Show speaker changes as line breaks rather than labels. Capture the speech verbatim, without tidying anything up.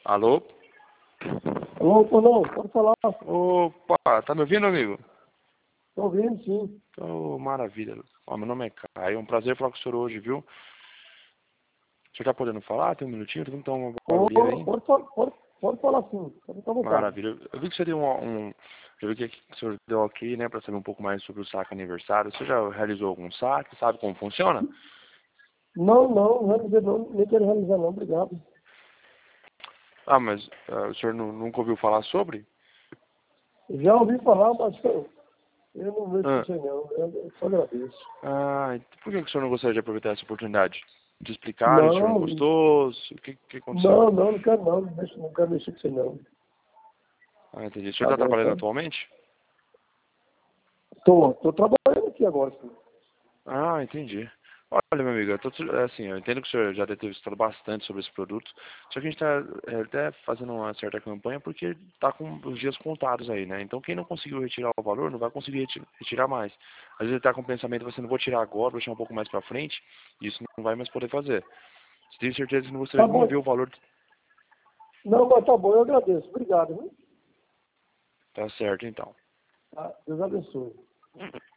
Alô?
Alô, Tonão, pode falar.
Opa, tá me ouvindo, amigo?
Tô ouvindo, sim.
Oh, maravilha. Ó, meu nome é Caio, é um prazer falar com o senhor hoje, viu? O senhor tá podendo falar? Tem um minutinho? Tem então uma
Pode,
barulheira aí?
pode, pode, pode, pode falar sim, pode ficar à vontade.
Maravilha. Eu vi que você deu um... um eu vi que o senhor deu aqui, né, pra saber um pouco mais sobre o saque aniversário. Você já realizou algum saque? Sabe como funciona?
Não, não, realizei não, nem quero realizar não, obrigado.
Ah, mas uh, o senhor nu- nunca ouviu falar sobre?
Já ouvi falar, mas eu, eu não vejo
Ah,
isso aí não, eu, eu só agradeço.
ah, e por que que o senhor não gostaria de aproveitar essa oportunidade? De explicar, o senhor não
Não,
gostou? O que, que aconteceu?
não, não, não quero não, não, deixa, não quero mexer com isso aí não.
Ah, entendi. O senhor
Tá
está
bom,
trabalhando
então.
atualmente?
Tô, tô trabalhando aqui agora, sim.
Ah, entendi. Olha, meu amigo, eu tô, é assim, eu entendo que o senhor já deve ter estudado bastante sobre esse produto, só que a gente está até fazendo uma certa campanha porque está com os dias contados aí, né? Então quem não conseguiu retirar o valor não vai conseguir reti- retirar mais. Às vezes ele está com o pensamento, você não vou tirar agora, vou deixar um pouco mais para frente, e isso não vai mais poder fazer. Você tem certeza que não gostaria
Tá
de nem
bom.
ver o valor?
Não, mas tá bom, eu agradeço, obrigado, viu?
Tá certo, então.
Tá, Deus abençoe.